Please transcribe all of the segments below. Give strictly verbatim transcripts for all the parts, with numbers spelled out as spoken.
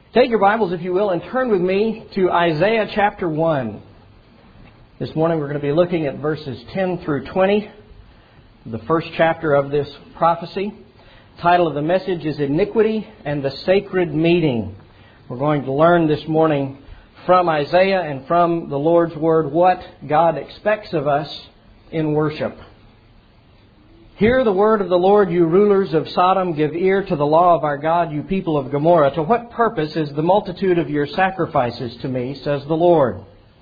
Take your Bibles, if you will, and turn with me to Isaiah chapter one. This morning we're going to be looking at verses ten through twenty, the first chapter of this prophecy. The title of the message is Iniquity and the Sacred Meeting. We're going to learn this morning from Isaiah and from the Lord's Word what God expects of us in worship. Hear the word of the Lord, you rulers of Sodom. Give ear to the law of our God, you people of Gomorrah. To what purpose is the multitude of your sacrifices to me, says the Lord?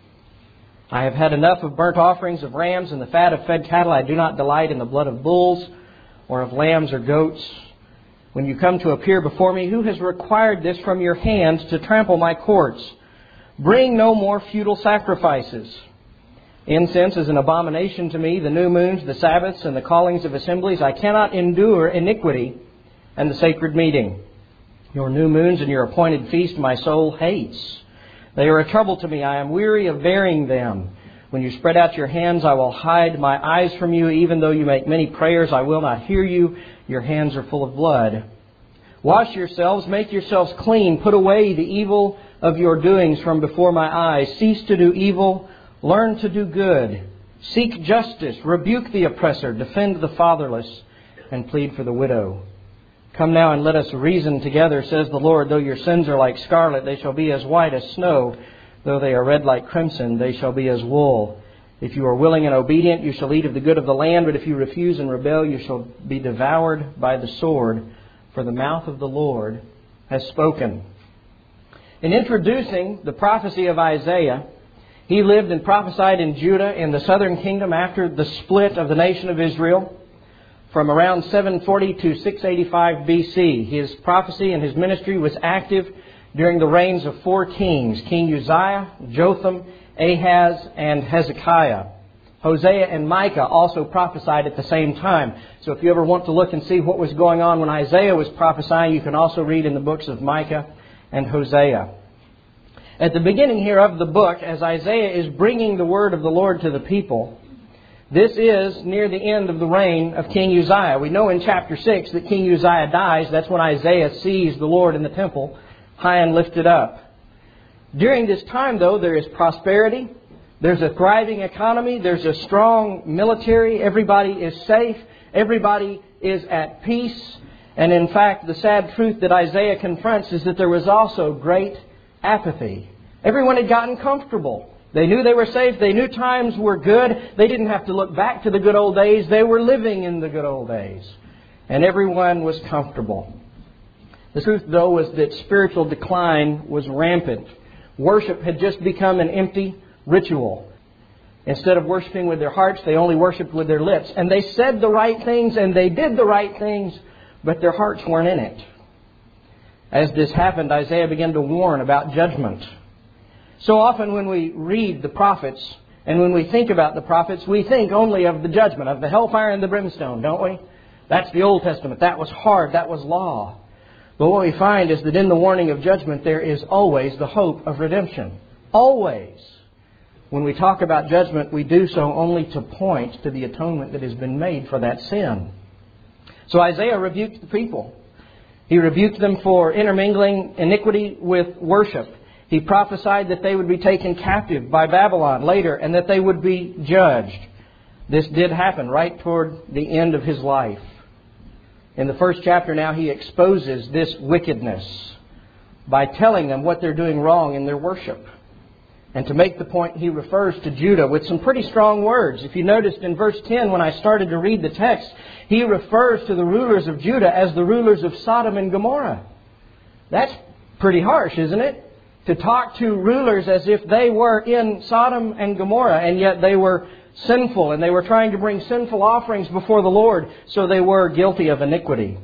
I have had enough of burnt offerings of rams and the fat of fed cattle. I do not delight in the blood of bulls or of lambs or goats. When you come to appear before me, who has required this from your hands to trample my courts? Bring no more futile sacrifices. Incense is an abomination to me, the new moons, the Sabbaths, and the callings of assemblies. I cannot endure iniquity and the sacred meeting. Your new moons and your appointed feast my soul hates. They are a trouble to me. I am weary of bearing them. When you spread out your hands, I will hide my eyes from you. Even though you make many prayers, I will not hear you. Your hands are full of blood. Wash yourselves, make yourselves clean. Put away the evil of your doings from before my eyes. Cease to do evil. Learn to do good. Seek justice. Rebuke the oppressor. Defend the fatherless. And plead for the widow. Come now and let us reason together, says the Lord. Though your sins are like scarlet, they shall be as white as snow. Though they are red like crimson, they shall be as wool. If you are willing and obedient, you shall eat of the good of the land. But if you refuse and rebel, you shall be devoured by the sword. For the mouth of the Lord has spoken. In introducing the prophecy of Isaiah, he lived and prophesied in Judah in the southern kingdom after the split of the nation of Israel from around seven forty to six eighty-five B C. His prophecy and his ministry was active during the reigns of four kings, King Uzziah, Jotham, Ahaz, and Hezekiah. Hosea and Micah also prophesied at the same time. So if you ever want to look and see what was going on when Isaiah was prophesying, you can also read in the books of Micah and Hosea. At the beginning here of the book, as Isaiah is bringing the word of the Lord to the people, this is near the end of the reign of King Uzziah. We know in chapter six that King Uzziah dies. That's when Isaiah sees the Lord in the temple, high and lifted up. During this time, though, there is prosperity. There's a thriving economy. There's a strong military. Everybody is safe. Everybody is at peace. And in fact, the sad truth that Isaiah confronts is that there was also great apathy. Everyone had gotten comfortable. They knew they were safe. They knew times were good. They didn't have to look back to the good old days. They were living in the good old days. And everyone was comfortable. The truth, though, was that spiritual decline was rampant. Worship had just become an empty ritual. Instead of worshiping with their hearts, they only worshiped with their lips. And they said the right things and they did the right things, but their hearts weren't in it. As this happened, Isaiah began to warn about judgment. So often when we read the prophets and when we think about the prophets, we think only of the judgment, of the hellfire and the brimstone, don't we? That's the Old Testament. That was hard. That was law. But what we find is that in the warning of judgment, there is always the hope of redemption. Always. When we talk about judgment, we do so only to point to the atonement that has been made for that sin. So Isaiah rebuked the people. He rebuked them for intermingling iniquity with worship. He prophesied that they would be taken captive by Babylon later and that they would be judged. This did happen right toward the end of his life. In the first chapter now, he exposes this wickedness by telling them what they're doing wrong in their worship. And to make the point, he refers to Judah with some pretty strong words. If you noticed in verse ten, when I started to read the text, he refers to the rulers of Judah as the rulers of Sodom and Gomorrah. That's pretty harsh, isn't it? To talk to rulers as if they were in Sodom and Gomorrah, and yet they were sinful, and they were trying to bring sinful offerings before the Lord, so they were guilty of iniquity.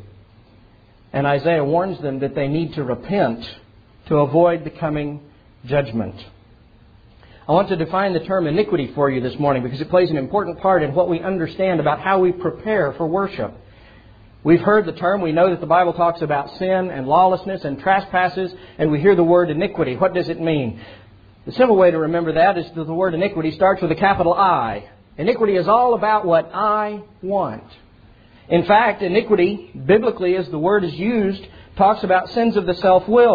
And Isaiah warns them that they need to repent to avoid the coming judgment. I want to define the term iniquity for you this morning because it plays an important part in what we understand about how we prepare for worship. We've heard the term. We know that the Bible talks about sin and lawlessness and trespasses, and we hear the word iniquity. What does it mean? The simple way to remember that is that the word iniquity starts with a capital I. Iniquity is all about what I want. In fact, iniquity, biblically as the word is used, talks about sins of the self-will.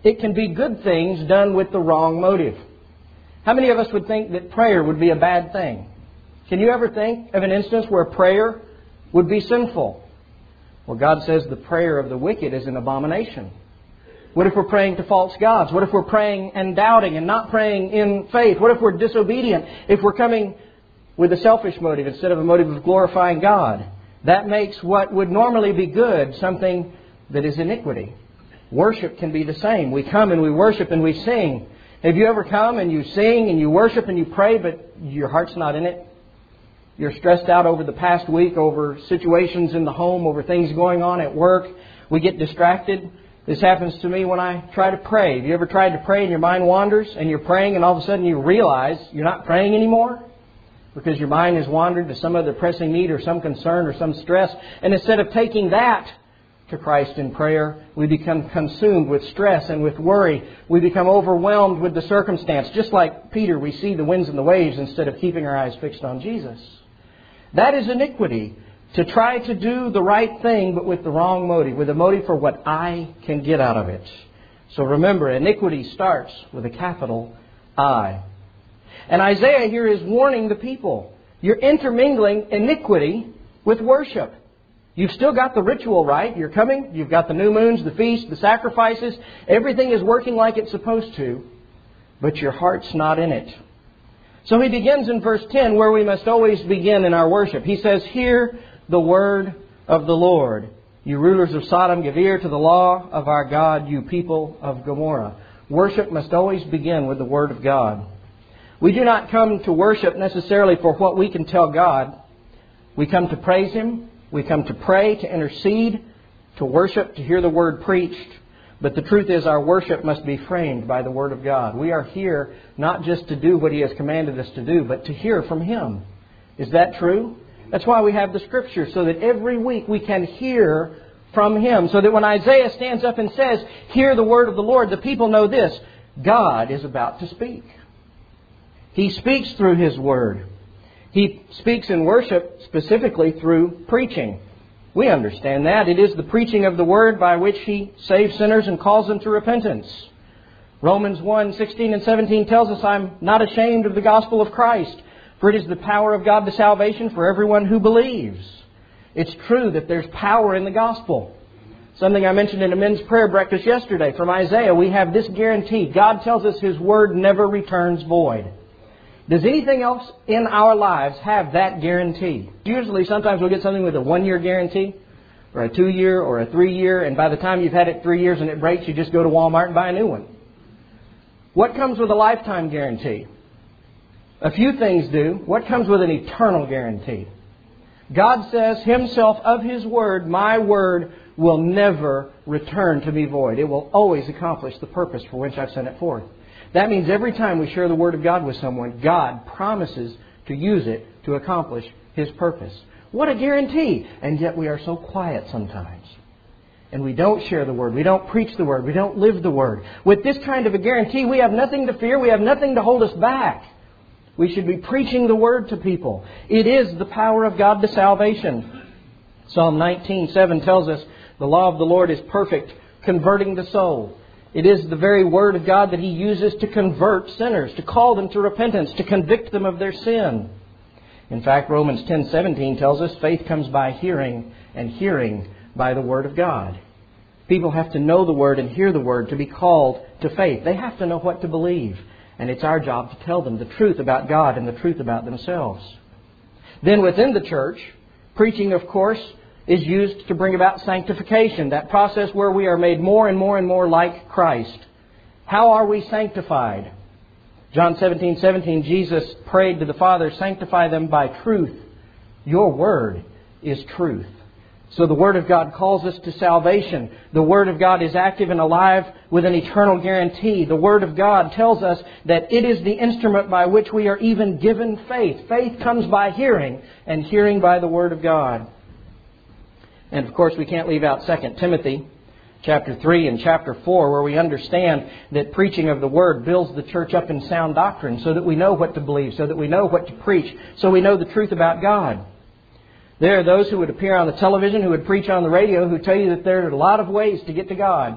it can be good things done with the wrong motive. How many of us would think that prayer would be a bad thing? Can you ever think of an instance where prayer would be sinful? Well, God says the prayer of the wicked is an abomination. What if we're praying to false gods? What if we're praying and doubting and not praying in faith? What if we're disobedient? If we're coming with a selfish motive instead of a motive of glorifying God? That makes what would normally be good something that is iniquity. Worship can be the same. We come and we worship and we sing. Have you ever come and you sing and you worship and you pray, but your heart's not in it? You're stressed out over the past week, over situations in the home, over things going on at work. We get distracted. This happens to me when I try to pray. Have you ever tried to pray and your mind wanders and you're praying and all of a sudden you realize you're not praying anymore? Because your mind has wandered to some other pressing need or some concern or some stress. And instead of taking that to Christ in prayer, we become consumed with stress and with worry. We become overwhelmed with the circumstance. Just like Peter, we see the winds and the waves instead of keeping our eyes fixed on Jesus. That is iniquity, to try to do the right thing but with the wrong motive, with a motive for what I can get out of it. So remember, iniquity starts with a capital I. And Isaiah here is warning the people. You're intermingling iniquity with worship. You've still got the ritual right. You're coming. You've got the new moons, the feasts, the sacrifices. Everything is working like it's supposed to. But your heart's not in it. So he begins in verse ten, where we must always begin in our worship. He says, "Hear the word of the Lord. You rulers of Sodom, give ear to the law of our God, you people of Gomorrah." Worship must always begin with the word of God. We do not come to worship necessarily for what we can tell God. We come to praise Him. We come to pray, to intercede, to worship, to hear the word preached. But the truth is, our worship must be framed by the Word of God. We are here not just to do what He has commanded us to do, but to hear from Him. Is that true? That's why we have the Scripture, so that every week we can hear from Him. So that when Isaiah stands up and says, "Hear the word of the Lord," the people know this: God is about to speak. He speaks through His Word. He speaks in worship specifically through preaching. We understand that. It is the preaching of the Word by which He saves sinners and calls them to repentance. Romans one, sixteen and seventeen tells us, "I'm not ashamed of the gospel of Christ, for it is the power of God to salvation for everyone who believes." It's true that there's power in the gospel. Something I mentioned in a men's prayer breakfast yesterday. From Isaiah, we have this guarantee. God tells us His Word never returns void. Does anything else in our lives have that guarantee? Usually, sometimes we'll get something with a one-year guarantee, or a two-year, or a three-year, and by the time you've had it three years and it breaks, you just go to Walmart and buy a new one. What comes with a lifetime guarantee? A few things do. What comes with an eternal guarantee? God says Himself of His Word, "My Word will never return to me void." It will always accomplish the purpose for which I've sent it forth. That means every time we share the Word of God with someone, God promises to use it to accomplish His purpose. What a guarantee! And yet we are so quiet sometimes. And we don't share the Word. We don't preach the Word. We don't live the Word. With this kind of a guarantee, we have nothing to fear. We have nothing to hold us back. We should be preaching the Word to people. It is the power of God to salvation. Psalm nineteen seven tells us, "The law of the Lord is perfect, converting the soul." It is the very Word of God that He uses to convert sinners, to call them to repentance, to convict them of their sin. In fact, Romans ten seventeen tells us faith comes by hearing, and hearing by the Word of God. People have to know the Word and hear the Word to be called to faith. They have to know what to believe. And it's our job to tell them the truth about God and the truth about themselves. Then within the church, preaching, of course, is used to bring about sanctification, that process where we are made more and more and more like Christ. How are we sanctified? John seventeen seventeen, Jesus prayed to the Father, "Sanctify them by truth. Your Word is truth." So the Word of God calls us to salvation. The Word of God is active and alive with an eternal guarantee. The Word of God tells us that it is the instrument by which we are even given faith. Faith comes by hearing, and hearing by the Word of God. And of course, we can't leave out Second Timothy chapter three and chapter four, where we understand that preaching of the Word builds the church up in sound doctrine, so that we know what to believe, so that we know what to preach, so we know the truth about God. There are those who would appear on the television, who would preach on the radio, who tell you that there are a lot of ways to get to God.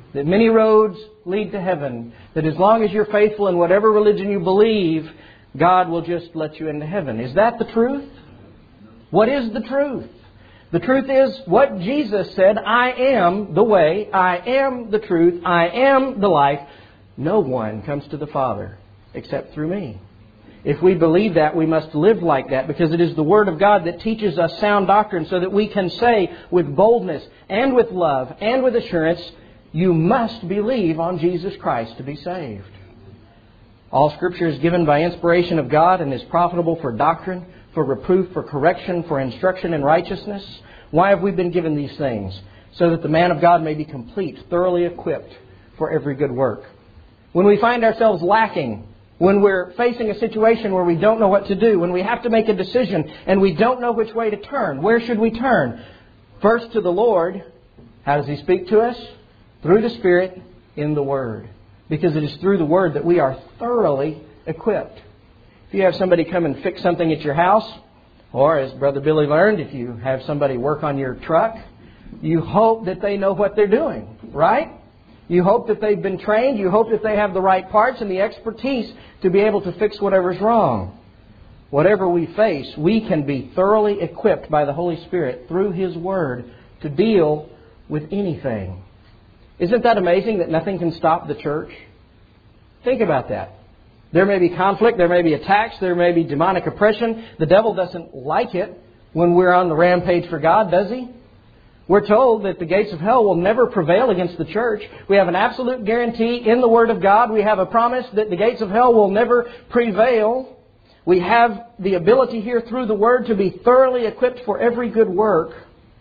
that many roads lead to heaven, that as long as you're faithful in whatever religion you believe, God will just let you into heaven. Is that the truth? What is the truth? The truth is what Jesus said, I am the way, I am the truth, I am the life. No one comes to the Father except through me. If we believe that, we must live like that, because it is the Word of God that teaches us sound doctrine so that we can say with boldness and with love and with assurance, you must believe on Jesus Christ to be saved. All Scripture is given by inspiration of God and is profitable for doctrine, for reproof, for correction, for instruction in righteousness. Why have we been given these things? So that the man of God may be complete, thoroughly equipped for every good work. When we find ourselves lacking, when we're facing a situation where we don't know what to do, when we have to make a decision and we don't know which way to turn, where should we turn? First to the Lord. How does He speak to us? Through the Spirit in the Word. Because it is through the Word that we are thoroughly equipped. If you have somebody come and fix something at your house, or as Brother Billy learned, if you have somebody work on your truck, you hope that they know what they're doing, right? You hope that they've been trained. You hope that they have the right parts and the expertise to be able to fix whatever's wrong. Whatever we face, we can be thoroughly equipped by the Holy Spirit through His Word to deal with anything. Isn't that amazing that nothing can stop the church? Think about that. There may be conflict, there may be attacks, there may be demonic oppression. The devil doesn't like it when we're on the rampage for God, does he? We're told that the gates of hell will never prevail against the church. We have an absolute guarantee in the Word of God. We have a promise that the gates of hell will never prevail. We have the ability here through the Word to be thoroughly equipped for every good work.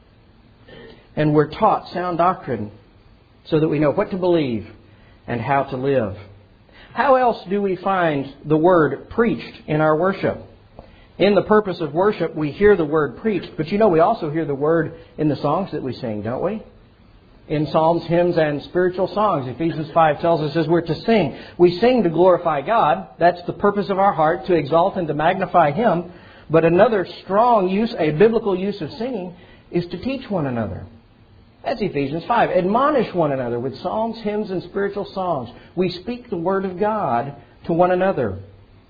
And we're taught sound doctrine so that we know what to believe and how to live. How else do we find the Word preached in our worship? In the purpose of worship, we hear the Word preached. But you know, we also hear the Word in the songs that we sing, don't we? In psalms, hymns, and spiritual songs. Ephesians five tells us as we're to sing. We sing to glorify God. That's the purpose of our heart, to exalt and to magnify Him. But another strong use, a biblical use of singing, is to teach one another. That's Ephesians five. Admonish one another with psalms, hymns, and spiritual songs. We speak the Word of God to one another.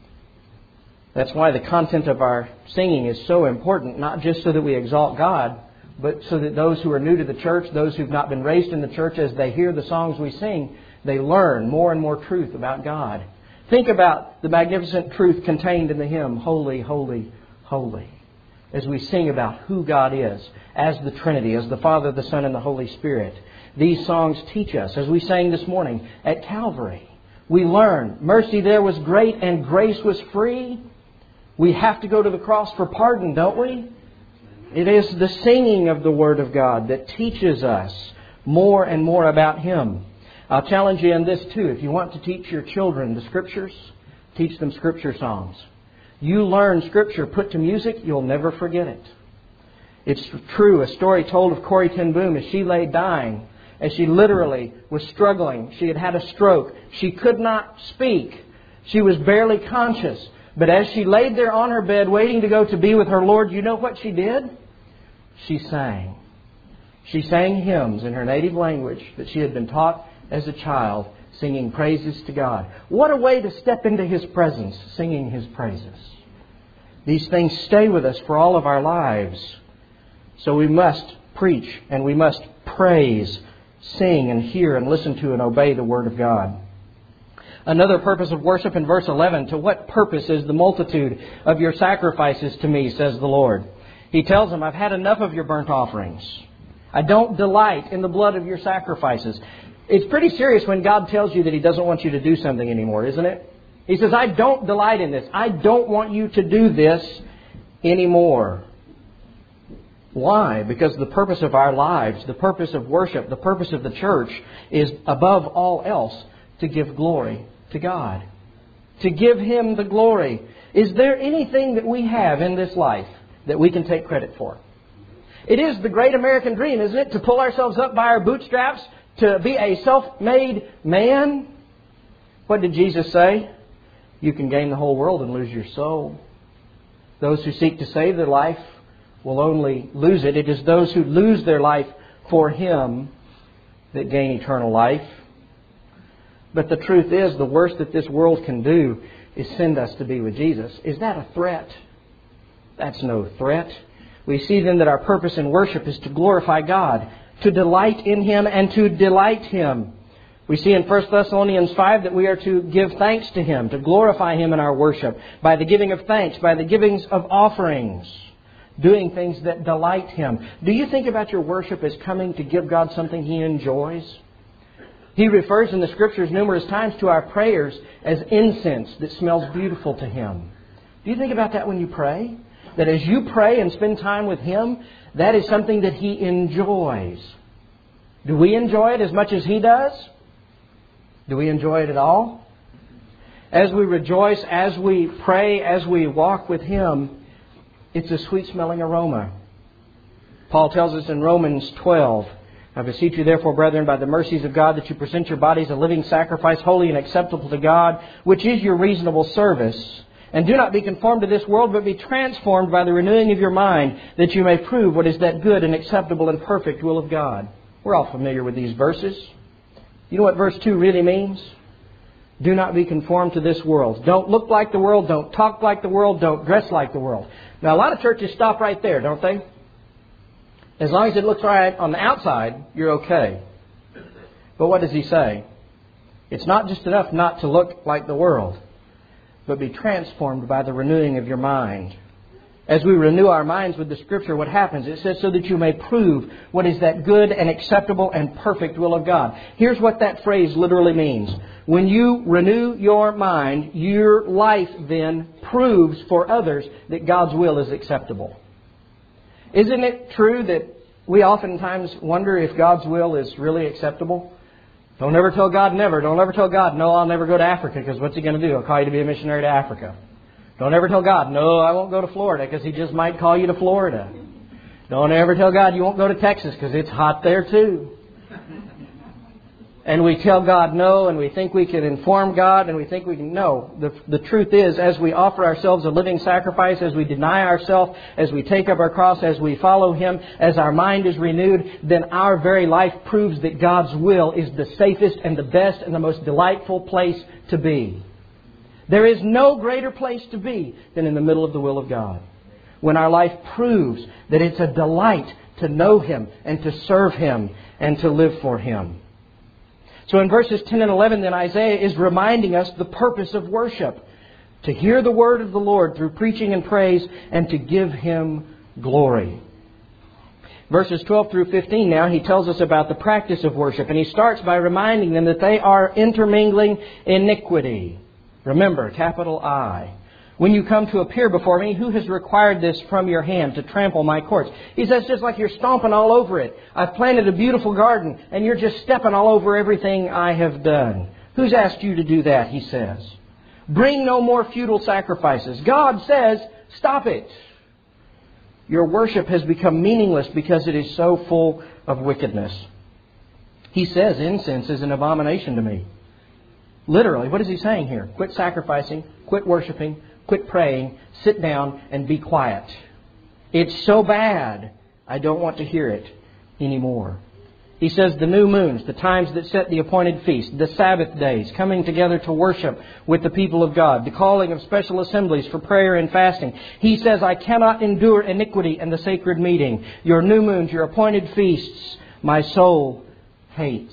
That's why the content of our singing is so important, not just so that we exalt God, but so that those who are new to the church, those who've not been raised in the church, as they hear the songs we sing, they learn more and more truth about God. Think about the magnificent truth contained in the hymn, Holy, Holy, Holy, as we sing about who God is, as the Trinity, as the Father, the Son, and the Holy Spirit. These songs teach us, as we sang this morning at Calvary. We learn mercy there was great and grace was free. We have to go to the cross for pardon, don't we? It is the singing of the Word of God that teaches us more and more about Him. I'll challenge you in this too. If you want to teach your children the Scriptures, teach them Scripture songs. You learn Scripture put to music, you'll never forget it. It's true, a story told of Corrie ten Boom as she lay dying, as she literally was struggling. She had had a stroke. She could not speak. She was barely conscious. But as she laid there on her bed waiting to go to be with her Lord, you know what she did? She sang. She sang hymns in her native language that she had been taught as a child, singing praises to God. What a way to step into His presence, singing His praises. These things stay with us for all of our lives. So we must preach and we must praise, sing and hear and listen to and obey the Word of God. Another purpose of worship in verse eleven, to what purpose is the multitude of your sacrifices to me, says the Lord. He tells them, I've had enough of your burnt offerings. I don't delight in the blood of your sacrifices. It's pretty serious when God tells you that He doesn't want you to do something anymore, isn't it? He says, I don't delight in this. I don't want you to do this anymore. Why? Because the purpose of our lives, the purpose of worship, the purpose of the church is above all else to give glory to God. To give Him the glory. Is there anything that we have in this life that we can take credit for? It is the great American dream, isn't it? To pull ourselves up by our bootstraps, to be a self-made man. What did Jesus say? You can gain the whole world and lose your soul. Those who seek to save their life will only lose it. It is those who lose their life for Him that gain eternal life. But the truth is, the worst that this world can do is send us to be with Jesus. Is that a threat? That's no threat. We see then that our purpose in worship is to glorify God, to delight in Him and to delight Him. We see in First Thessalonians five that we are to give thanks to Him, to glorify Him in our worship by the giving of thanks, by the giving of offerings, doing things that delight Him. Do you think about your worship as coming to give God something He enjoys? He refers in the Scriptures numerous times to our prayers as incense that smells beautiful to Him. Do you think about that when you pray? That as you pray and spend time with Him, that is something that He enjoys. Do we enjoy it as much as He does? Do we enjoy it at all? As we rejoice, as we pray, as we walk with Him, it's a sweet-smelling aroma. Paul tells us in Romans twelve, I beseech you therefore, brethren, by the mercies of God, that you present your bodies a living sacrifice, holy and acceptable to God, which is your reasonable service. And do not be conformed to this world, but be transformed by the renewing of your mind, that you may prove what is that good and acceptable and perfect will of God. We're all familiar with these verses. You know what verse two really means? Do not be conformed to this world. Don't look like the world. Don't talk like the world. Don't dress like the world. Now, a lot of churches stop right there, don't they? As long as it looks right on the outside, you're okay. But what does he say? It's not just enough not to look like the world, but be transformed by the renewing of your mind. As we renew our minds with the Scripture, what happens? It says, so that you may prove what is that good and acceptable and perfect will of God. Here's what that phrase literally means. When you renew your mind, your life then proves for others that God's will is acceptable. Isn't it true that we oftentimes wonder if God's will is really acceptable? Don't ever tell God never. Don't ever tell God, no, I'll never go to Africa, because what's He going to do? He'll call you to be a missionary to Africa. Don't ever tell God, no, I won't go to Florida, because He just might call you to Florida. Don't ever tell God you won't go to Texas, because it's hot there too. And we tell God no, and we think we can inform God, and we think we can... No, the, the truth is, as we offer ourselves a living sacrifice, as we deny ourselves, as we take up our cross, as we follow Him, as our mind is renewed, then our very life proves that God's will is the safest and the best and the most delightful place to be. There is no greater place to be than in the middle of the will of God. When our life proves that it's a delight to know Him and to serve Him and to live for Him. So in verses ten and eleven, then Isaiah is reminding us the purpose of worship. To hear the word of the Lord through preaching and praise, and to give Him glory. Verses twelve through fifteen now, he tells us about the practice of worship. And he starts by reminding them that they are intermingling iniquity. Remember, capital I. When you come to appear before me, who has required this from your hand to trample my courts? He says, just like you're stomping all over it. I've planted a beautiful garden, and you're just stepping all over everything I have done. Who's asked you to do that, he says. Bring no more futile sacrifices. God says, stop it. Your worship has become meaningless because it is so full of wickedness. He says incense is an abomination to me. Literally, what is he saying here? Quit sacrificing, quit worshiping, quit praying, sit down and be quiet. It's so bad, I don't want to hear it anymore. He says the new moons, the times that set the appointed feast, the Sabbath days, coming together to worship with the people of God, the calling of special assemblies for prayer and fasting. He says, I cannot endure iniquity in the sacred meeting. Your new moons, your appointed feasts, my soul hates.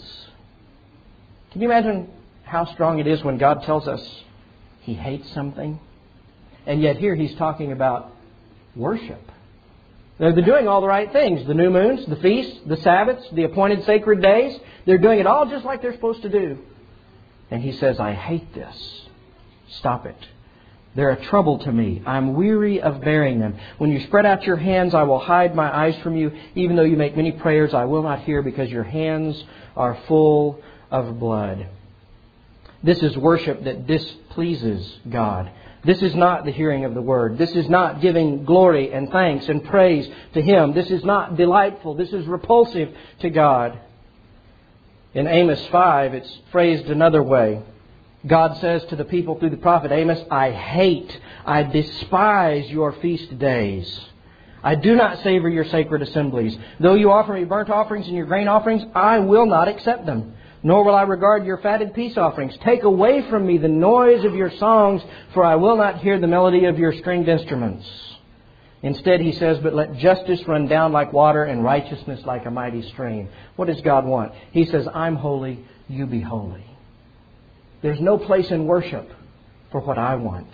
Can you imagine how strong it is when God tells us He hates something? And yet here He's talking about worship. They're doing all the right things. The new moons, the feasts, the Sabbaths, the appointed sacred days. They're doing it all just like they're supposed to do. And He says, I hate this. Stop it. They're a trouble to me. I'm weary of bearing them. When you spread out your hands, I will hide my eyes from you. Even though you make many prayers, I will not hear, because your hands are full of blood. This is worship that displeases God. This is not the hearing of the Word. This is not giving glory and thanks and praise to Him. This is not delightful. This is repulsive to God. In Amos five, it's phrased another way. God says to the people through the prophet Amos, I hate, I despise your feast days. I do not savor your sacred assemblies. Though you offer me burnt offerings and your grain offerings, I will not accept them. Nor will I regard your fatted peace offerings. Take away from me the noise of your songs, for I will not hear the melody of your stringed instruments. Instead, he says, but let justice run down like water and righteousness like a mighty stream. What does God want? He says, I'm holy, you be holy. There's no place in worship for what I want.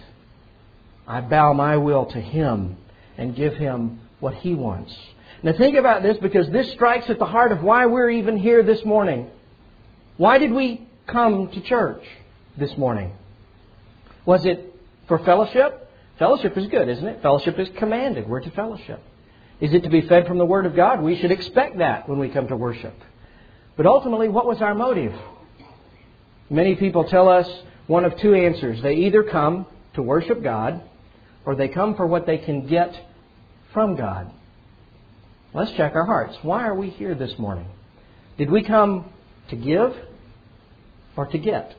I bow my will to Him and give Him what He wants. Now think about this, because this strikes at the heart of why we're even here this morning. Why did we come to church this morning? Was it for fellowship? Fellowship is good, isn't it? Fellowship is commanded. We're to fellowship. Is it to be fed from the Word of God? We should expect that when we come to worship. But ultimately, what was our motive? Many people tell us one of two answers. They either come to worship God, or they come for what they can get from God. Let's check our hearts. Why are we here this morning? Did we come to give or to get?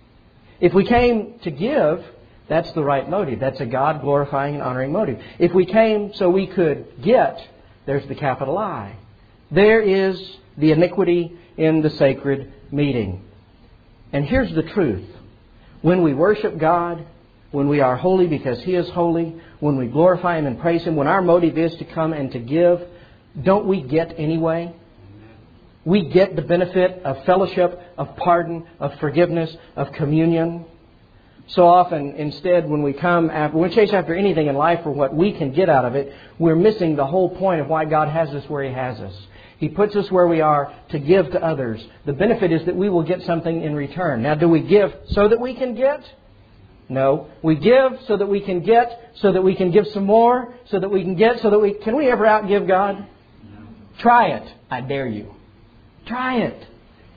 If we came to give, that's the right motive. That's a God-glorifying and honoring motive. If we came so we could get, there's the capital I. There is the iniquity in the sacred meeting. And here's the truth. When we worship God, when we are holy because He is holy, when we glorify Him and praise Him, when our motive is to come and to give, don't we get anyway? We get the benefit of fellowship, of pardon, of forgiveness, of communion. So often, instead, when we come after, when we chase after anything in life for what we can get out of it, we're missing the whole point of why God has us where He has us. He puts us where we are to give to others. The benefit is that we will get something in return. Now, do we give so that we can get? No. We give so that we can get, so that we can give some more, so that we can get, so that we... Can we ever outgive God? No. Try it. I dare you. Try it.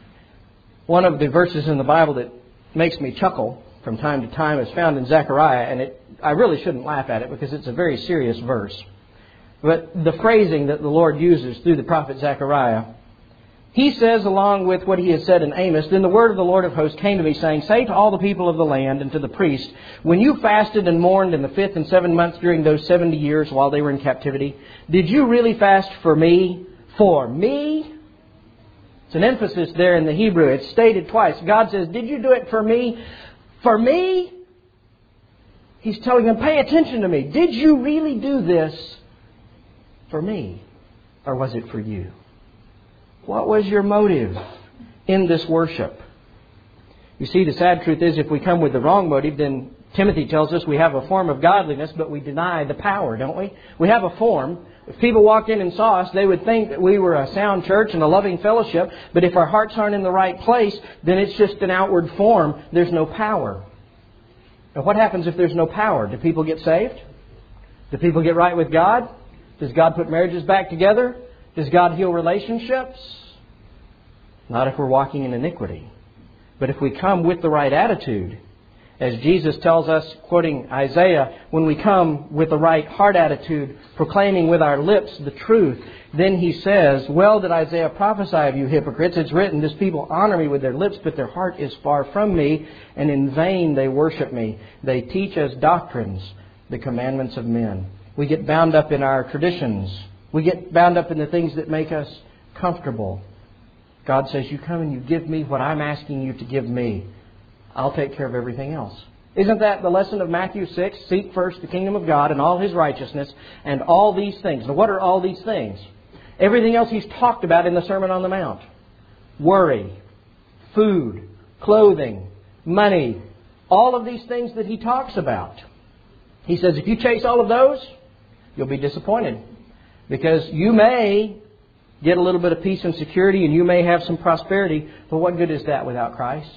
One of the verses in the Bible that makes me chuckle from time to time is found in Zechariah, and it, I really shouldn't laugh at it because it's a very serious verse. But the phrasing that the Lord uses through the prophet Zechariah, he says, along with what he has said in Amos, then the word of the Lord of hosts came to me, saying, say to all the people of the land and to the priests, when you fasted and mourned in the fifth and seventh months during those seventy years while they were in captivity, did you really fast for me? For me? It's an emphasis there in the Hebrew. It's stated twice. God says, did you do it for me? For me? He's telling them, pay attention to me. Did you really do this for me? Or was it for you? What was your motive in this worship? You see, the sad truth is if we come with the wrong motive, then Timothy tells us we have a form of godliness, but we deny the power, don't we? We have a form. If people walked in and saw us, they would think that we were a sound church and a loving fellowship. But if our hearts aren't in the right place, then it's just an outward form. There's no power. Now, what happens if there's no power? Do people get saved? Do people get right with God? Does God put marriages back together? Does God heal relationships? Not if we're walking in iniquity. But if we come with the right attitude, as Jesus tells us, quoting Isaiah, when we come with the right heart attitude, proclaiming with our lips the truth, then He says, well did Isaiah prophesy of you hypocrites. It's written, this people honor me with their lips, but their heart is far from me, and in vain they worship me. They teach as doctrines the commandments of men. We get bound up in our traditions. We get bound up in the things that make us comfortable. God says, you come and you give me what I'm asking you to give me. I'll take care of everything else. Isn't that the lesson of Matthew six? Seek first the kingdom of God and all His righteousness and all these things. Now, what are all these things? Everything else He's talked about in the Sermon on the Mount. Worry, food, clothing, money, all of these things that He talks about. He says, if you chase all of those, you'll be disappointed. Because you may get a little bit of peace and security and you may have some prosperity, but what good is that without Christ?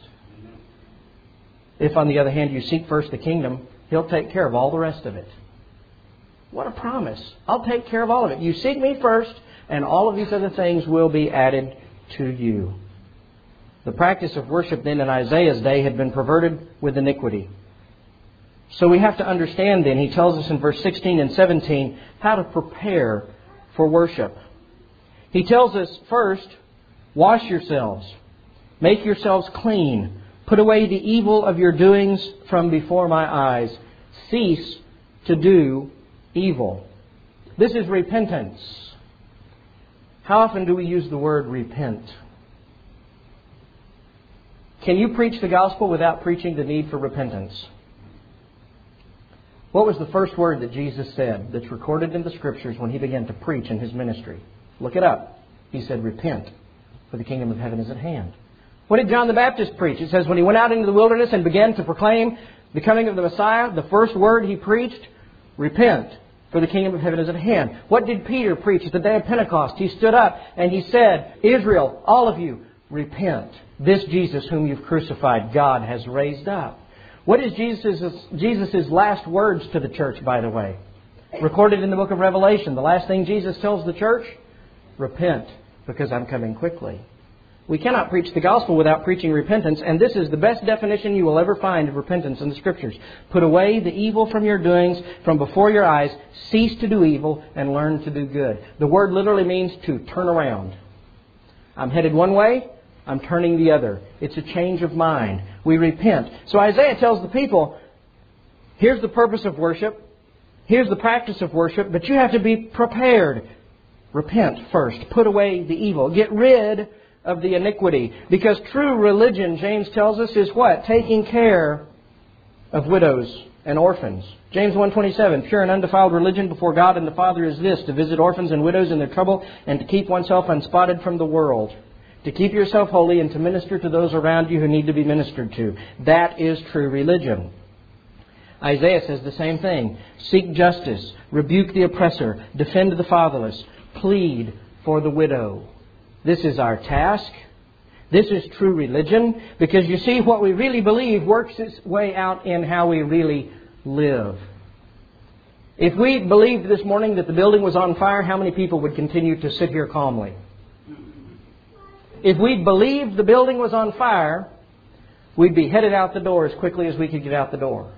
If, on the other hand, you seek first the kingdom, He'll take care of all the rest of it. What a promise. I'll take care of all of it. You seek me first, and all of these other things will be added to you. The practice of worship then in Isaiah's day had been perverted with iniquity. So we have to understand then, he tells us in verse sixteen and seventeen, how to prepare for worship. He tells us first, wash yourselves, make yourselves clean. Put away the evil of your doings from before my eyes. Cease to do evil. This is repentance. How often do we use the word repent? Can you preach the gospel without preaching the need for repentance? What was the first word that Jesus said that's recorded in the Scriptures when He began to preach in His ministry? Look it up. He said, repent, for the kingdom of heaven is at hand. What did John the Baptist preach? It says when he went out into the wilderness and began to proclaim the coming of the Messiah, the first word he preached, repent, for the kingdom of heaven is at hand. What did Peter preach at the day of Pentecost? He stood up and he said, Israel, all of you, repent. This Jesus whom you've crucified, God has raised up. What is Jesus' Jesus' last words to the church, by the way? Recorded in the book of Revelation. The last thing Jesus tells the church? Repent, because I'm coming quickly. We cannot preach the gospel without preaching repentance, and this is the best definition you will ever find of repentance in the Scriptures. Put away the evil from your doings, from before your eyes, cease to do evil, and learn to do good. The word literally means to turn around. I'm headed one way, I'm turning the other. It's a change of mind. We repent. So Isaiah tells the people, here's the purpose of worship, here's the practice of worship, but you have to be prepared. Repent first. Put away the evil. Get rid of the iniquity. Because true religion, James tells us, is what? Taking care of widows and orphans. James one twenty-seven, pure and undefiled religion before God and the Father is this, to visit orphans and widows in their trouble and to keep oneself unspotted from the world. To keep yourself holy and to minister to those around you who need to be ministered to. That is true religion. Isaiah says the same thing. Seek justice, rebuke the oppressor, defend the fatherless, plead for the widow. This is our task. This is true religion. Because you see, what we really believe works its way out in how we really live. If we believed this morning that the building was on fire, how many people would continue to sit here calmly? If we believed the building was on fire, we'd be headed out the door as quickly as we could get out the door.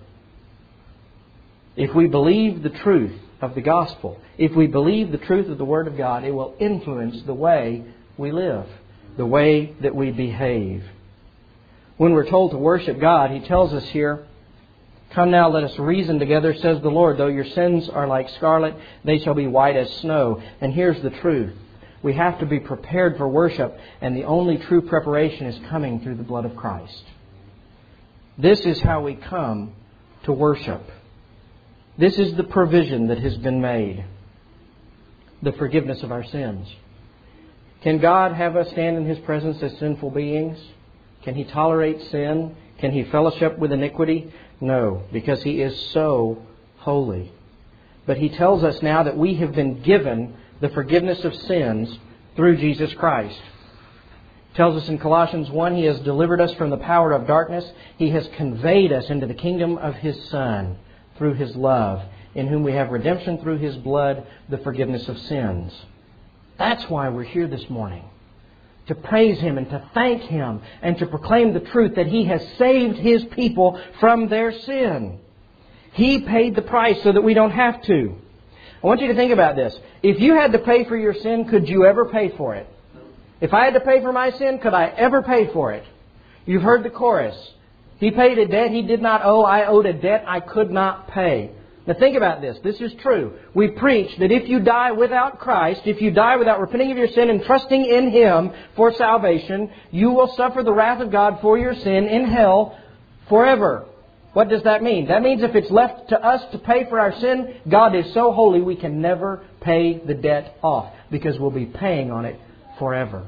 If we believe the truth of the gospel, if we believe the truth of the Word of God, it will influence the way we live, the way that we behave. When we're told to worship God, He tells us here, come now, let us reason together, says the Lord. Though your sins are like scarlet, they shall be white as snow. And here's the truth. We have to be prepared for worship, and the only true preparation is coming through the blood of Christ. This is how we come to worship. This is the provision that has been made. The forgiveness of our sins. Can God have us stand in His presence as sinful beings? Can He tolerate sin? Can He fellowship with iniquity? No, because He is so holy. But He tells us now that we have been given the forgiveness of sins through Jesus Christ. It tells us in Colossians one, He has delivered us from the power of darkness. He has conveyed us into the kingdom of His Son through His love, in whom we have redemption through His blood, the forgiveness of sins. That's why we're here this morning. To praise Him and to thank Him and to proclaim the truth that He has saved His people from their sin. He paid the price so that we don't have to. I want you to think about this. If you had to pay for your sin, could you ever pay for it? If I had to pay for my sin, could I ever pay for it? You've heard the chorus. He paid a debt He did not owe. I owed a debt I could not pay. Now think about this. This is true. We preach that if you die without Christ, if you die without repenting of your sin and trusting in Him for salvation, you will suffer the wrath of God for your sin in hell forever. What does that mean? That means if it's left to us to pay for our sin, God is so holy we can never pay the debt off because we'll be paying on it forever.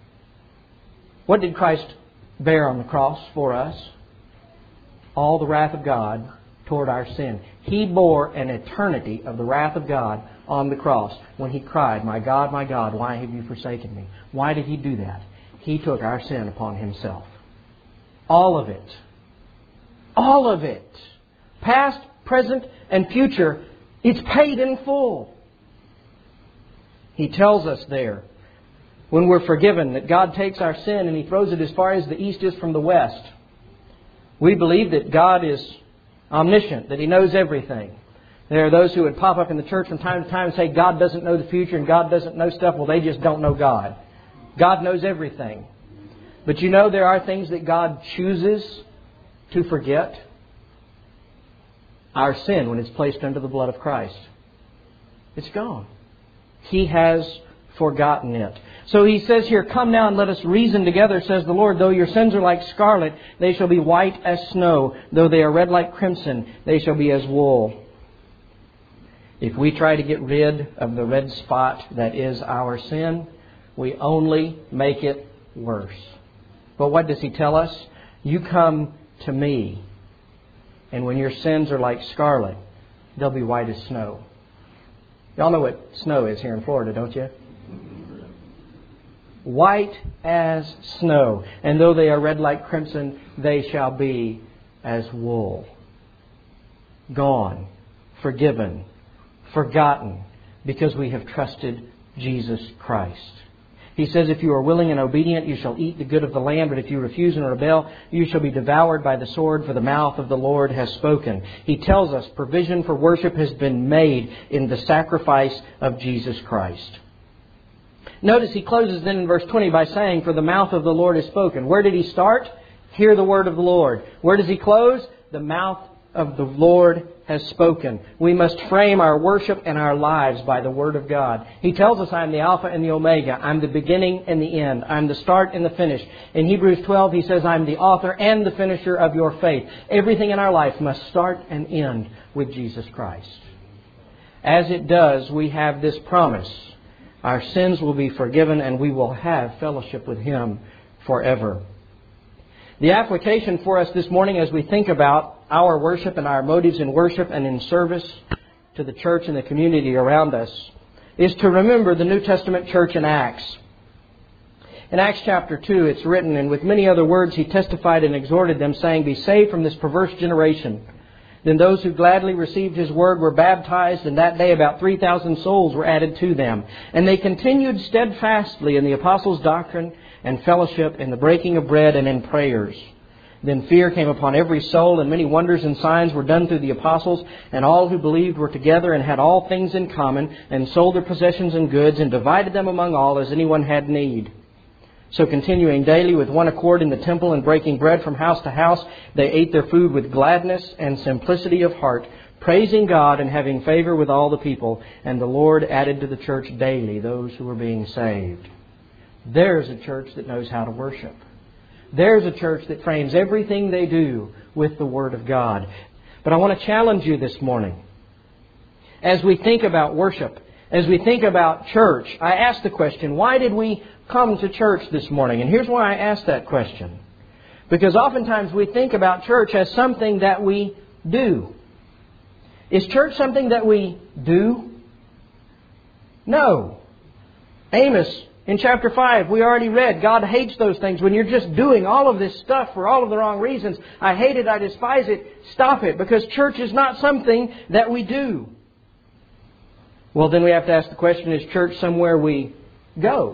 What did Christ bear on the cross for us? All the wrath of God toward our sin. He bore an eternity of the wrath of God on the cross when He cried, my God, my God, why have you forsaken me? Why did He do that? He took our sin upon Himself. All of it. All of it. Past, present, and future. It's paid in full. He tells us there, when we're forgiven, that God takes our sin and He throws it as far as the east is from the west. We believe that God is omniscient, that He knows everything. There are those who would pop up in the church from time to time and say God doesn't know the future and God doesn't know stuff. Well, they just don't know God. God knows everything. But you know there are things that God chooses to forget. Our sin when it's placed under the blood of Christ. It's gone. He has forgotten it. So He says here, come now and let us reason together, says the Lord. Though your sins are like scarlet, they shall be white as snow. Though they are red like crimson, they shall be as wool. If we try to get rid of the red spot that is our sin, we only make it worse. But what does He tell us? You come to me, and when your sins are like scarlet, they'll be white as snow. Y'all know what snow is here in Florida, don't you? White as snow. And though they are red like crimson, they shall be as wool. Gone, forgiven, forgotten, because we have trusted Jesus Christ. He says, if you are willing and obedient, you shall eat the good of the land. But if you refuse and rebel, you shall be devoured by the sword, for the mouth of the Lord has spoken. He tells us provision for worship has been made in the sacrifice of Jesus Christ. Notice He closes then in verse twenty by saying, for the mouth of the Lord has spoken. Where did He start? Hear the word of the Lord. Where does He close? The mouth of the Lord has spoken. We must frame our worship and our lives by the Word of God. He tells us, I am the Alpha and the Omega. I'm the beginning and the end. I'm the start and the finish. In Hebrews twelve, He says, I'm the author and the finisher of your faith. Everything in our life must start and end with Jesus Christ. As it does, we have this promise. Our sins will be forgiven and we will have fellowship with Him forever. The application for us this morning as we think about our worship and our motives in worship and in service to the church and the community around us is to remember the New Testament church in Acts. In Acts chapter two, it's written, and with many other words He testified and exhorted them, saying, be saved from this perverse generation. Then those who gladly received His word were baptized, and that day about three thousand souls were added to them. And they continued steadfastly in the apostles' doctrine and fellowship, in the breaking of bread, and in prayers. Then fear came upon every soul, and many wonders and signs were done through the apostles. And all who believed were together and had all things in common, and sold their possessions and goods, and divided them among all as anyone had need. So continuing daily with one accord in the temple and breaking bread from house to house, they ate their food with gladness and simplicity of heart, praising God and having favor with all the people. And the Lord added to the church daily those who were being saved. There's a church that knows how to worship. There's a church that frames everything they do with the Word of God. But I want to challenge you this morning. As we think about worship, as we think about church, I ask the question, why did we come to church this morning? And here's why I ask that question. Because oftentimes we think about church as something that we do. Is church something that we do? No. Amos in chapter five, we already read, God hates those things. When you're just doing all of this stuff for all of the wrong reasons, I hate it, I despise it, stop it. Because church is not something that we do. Well, then we have to ask the question, is church somewhere we go?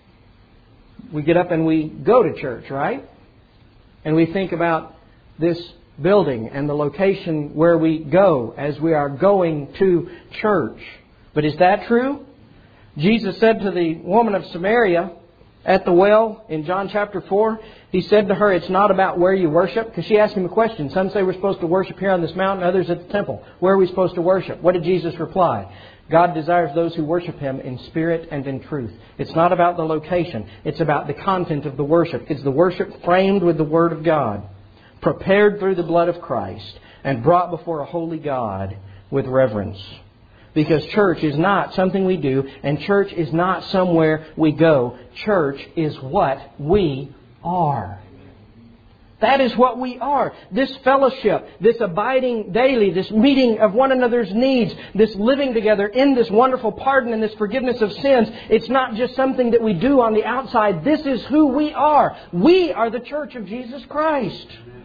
We get up and we go to church, right? And we think about this building and the location where we go as we are going to church. But is that true? Jesus said to the woman of Samaria at the well in John chapter four, He said to her, it's not about where you worship. Because she asked Him a question. Some say we're supposed to worship here on this mountain, others at the temple. Where are we supposed to worship? What did Jesus reply? God desires those who worship Him in spirit and in truth. It's not about the location. It's about the content of the worship. It's the worship framed with the Word of God, prepared through the blood of Christ, and brought before a holy God with reverence. Because church is not something we do, and church is not somewhere we go. Church is what we are. That is what we are. This fellowship, this abiding daily, this meeting of one another's needs, this living together in this wonderful pardon and this forgiveness of sins. It's not just something that we do on the outside. This is who we are. We are the church of Jesus Christ.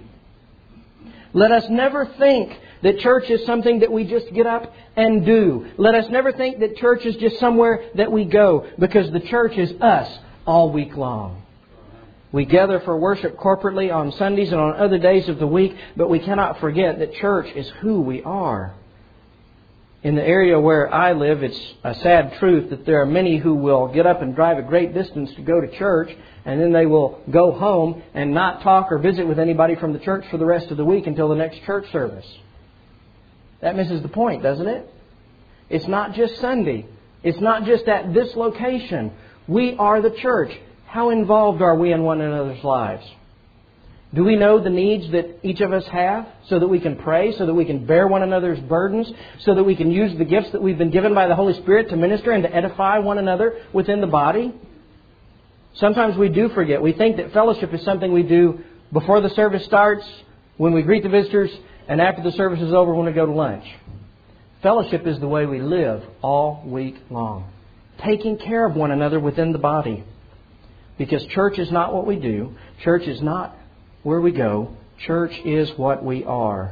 Let us never think that church is something that we just get up and do. Let us never think that church is just somewhere that we go, because the church is us all week long. We gather for worship corporately on Sundays and on other days of the week, but we cannot forget that church is who we are. In the area where I live, it's a sad truth that there are many who will get up and drive a great distance to go to church, and then they will go home and not talk or visit with anybody from the church for the rest of the week until the next church service. That misses the point, doesn't it? It's not just Sunday. It's not just at this location. We are the church. How involved are we in one another's lives? Do we know the needs that each of us have so that we can pray, so that we can bear one another's burdens, so that we can use the gifts that we've been given by the Holy Spirit to minister and to edify one another within the body? Sometimes we do forget. We think that fellowship is something we do before the service starts, when we greet the visitors, and after the service is over when we go to lunch. Fellowship is the way we live all week long, taking care of one another within the body. Because church is not what we do. Church is not where we go. Church is what we are.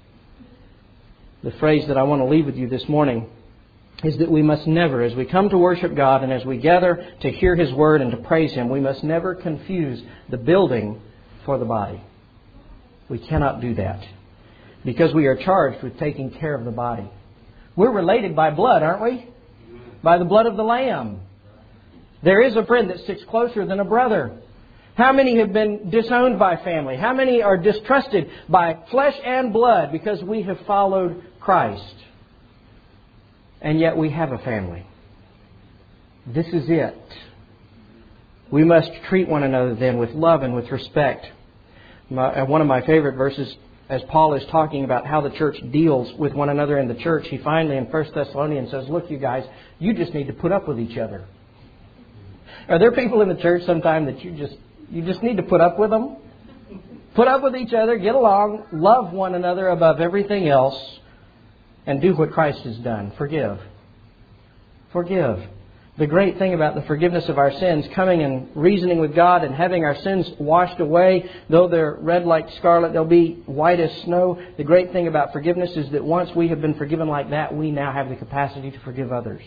The phrase that I want to leave with you this morning is that we must never, as we come to worship God and as we gather to hear His Word and to praise Him, we must never confuse the building for the body. We cannot do that. Because we are charged with taking care of the body. We're related by blood, aren't we? By the blood of the Lamb. There is a friend that sticks closer than a brother. How many have been disowned by family? How many are distrusted by flesh and blood because we have followed Christ? And yet we have a family. This is it. We must treat one another then with love and with respect. My, one of my favorite verses, as Paul is talking about how the church deals with one another in the church, he finally in First Thessalonians says, look, you guys, you just need to put up with each other. Are there people in the church sometime that you just you just need to put up with them? Put up with each other, get along, love one another above everything else, and do what Christ has done. Forgive. Forgive. The great thing about the forgiveness of our sins, coming and reasoning with God and having our sins washed away, though they're red like scarlet, they'll be white as snow. The great thing about forgiveness is that once we have been forgiven like that, we now have the capacity to forgive others,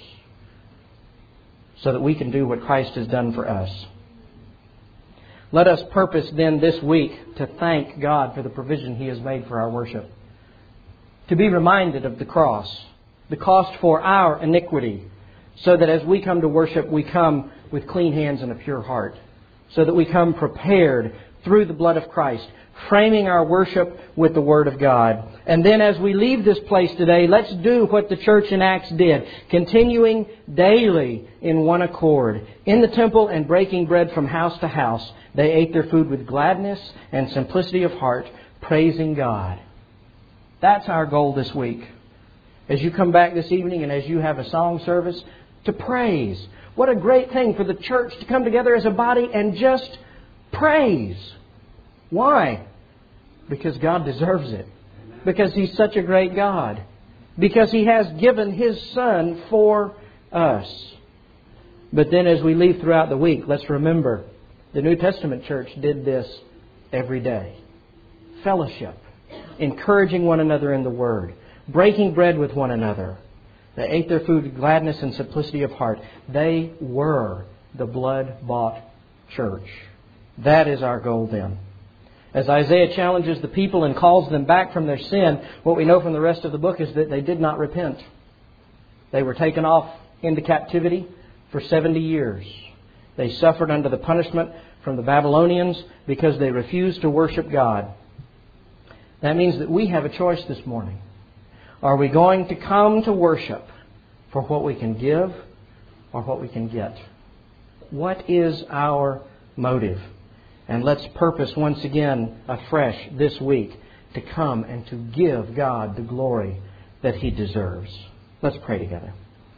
so that we can do what Christ has done for us. Let us purpose then this week to thank God for the provision He has made for our worship. To be reminded of the cross, the cost for our iniquity, so that as we come to worship, we come with clean hands and a pure heart. So that we come prepared through the blood of Christ, framing our worship with the Word of God. And then as we leave this place today, let's do what the church in Acts did, continuing daily in one accord. In the temple and breaking bread from house to house, they ate their food with gladness and simplicity of heart, praising God. That's our goal this week. As you come back this evening and as you have a song service, to praise. What a great thing for the church to come together as a body and just praise. Why? Because God deserves it. Because He's such a great God. Because He has given His Son for us. But then as we leave throughout the week, let's remember the New Testament church did this every day. Fellowship. Encouraging one another in the Word. Breaking bread with one another. They ate their food with gladness and simplicity of heart. They were the blood-bought church. That is our goal then. As Isaiah challenges the people and calls them back from their sin, what we know from the rest of the book is that they did not repent. They were taken off into captivity for seventy years. They suffered under the punishment from the Babylonians because they refused to worship God. That means that we have a choice this morning. Are we going to come to worship for what we can give or what we can get? What is our motive? And let's purpose once again afresh this week to come and to give God the glory that He deserves. Let's pray together.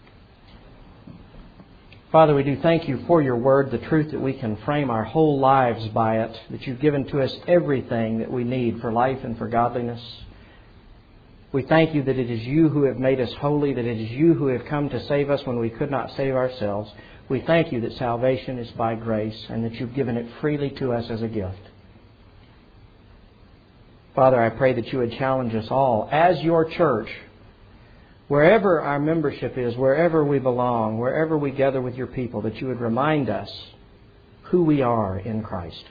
Father, we do thank You for Your Word, the truth that we can frame our whole lives by it, that You've given to us everything that we need for life and for godliness. We thank You that it is You who have made us holy, that it is You who have come to save us when we could not save ourselves. We thank You that salvation is by grace and that You've given it freely to us as a gift. Father, I pray that You would challenge us all as Your church, wherever our membership is, wherever we belong, wherever we gather with Your people, that You would remind us who we are in Christ.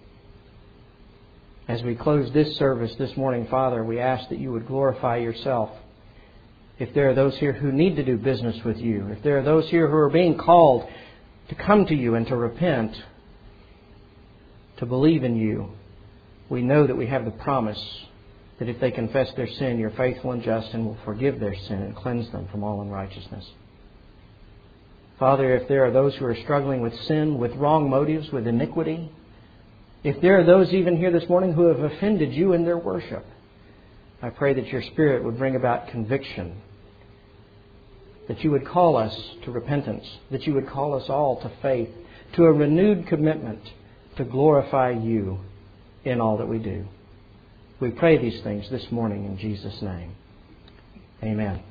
As we close this service this morning, Father, we ask that You would glorify Yourself. If there are those here who need to do business with You, if there are those here who are being called to come to You and to repent, to believe in You, we know that we have the promise that if they confess their sin, You're faithful and just and will forgive their sin and cleanse them from all unrighteousness. Father, if there are those who are struggling with sin, with wrong motives, with iniquity, if there are those even here this morning who have offended You in their worship, I pray that Your Spirit would bring about conviction, that You would call us to repentance, that You would call us all to faith, to a renewed commitment to glorify You in all that we do. We pray these things this morning in Jesus' name. Amen.